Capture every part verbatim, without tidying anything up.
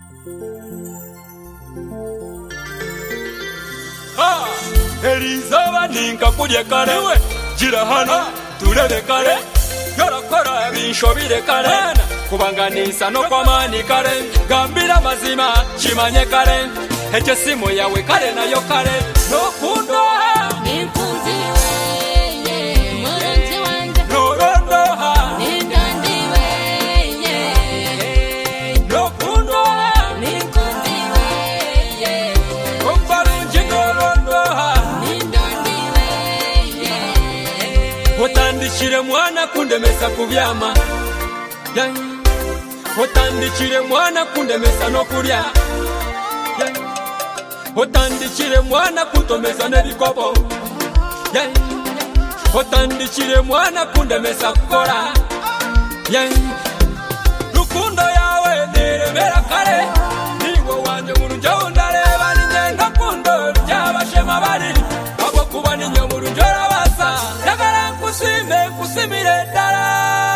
Ah, Elizaba ninka kulye kare gira hano turebe kare yorakora binshobire kare kubanganisa no kwamani kare gambira mazima chimanye kare eje simu yawe kare nayo kare no kundo Ninkunzi weye, muranzi wanje. norondo ha Nindandi weye, no kundo ninkunzi weye, kumbarunji norondo ha nindandi weye. Otandikire mwana kundemesa kubyama yeah. Otandikire mwana kundemesa no kulya yeah. Otandikire mwana kutomesa nebikopo yeah. Otandikire mwana kundemesa kukora yeah. Rukundo yawe niremera kare niwo wanje murunjo ndareba ninye ndakundo ryabashema bari abo kuba ninye murunjo rabasa yagara kusime kusimire dara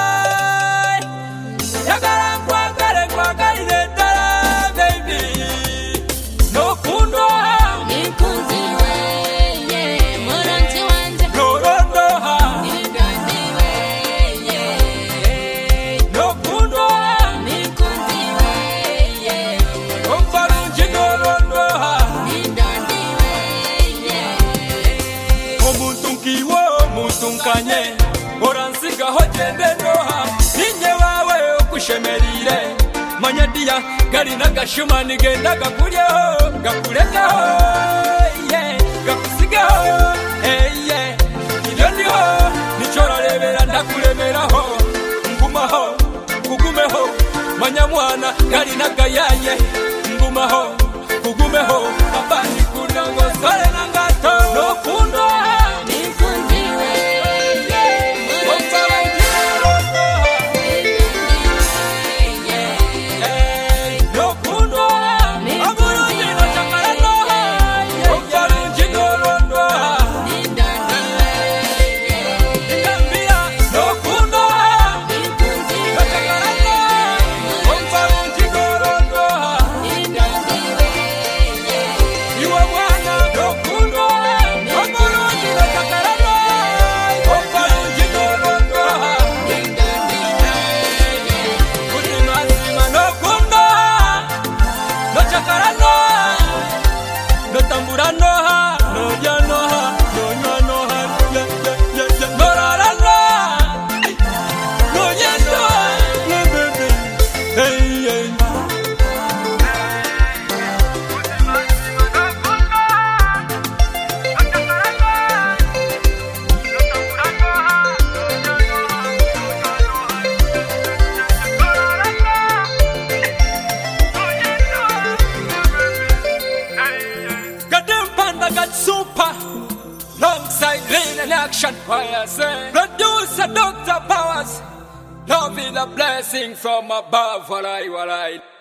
yagara kwagare kwagarire dara baby no kundo Ninkunzi weye, muranzi wanje. norondo ha Nindandi weye, no kundo ninkunzi weye, kumbarunji norondo ha nindandi weye. omuntu nkiwo omuntu nkanye oransigaho gende ndoha ninye wawe okushemerire manya diya gari n'agashuma nigenda gakuryeho gakurekeho yeah. Gakusigeho hey, yeah. Ibyo ndiho nicyo rarebera ndakuremeraho ngumaho kugumeho manya mwana gari n'agayaye ngumaho kugumeho abandi kunango sore nangato no kundo Ninkunzi weye, muranzi wanje. Super, alongside Lean and Action. Why I say, producer Doctor Powers, love is a blessing from above. Walai, walai.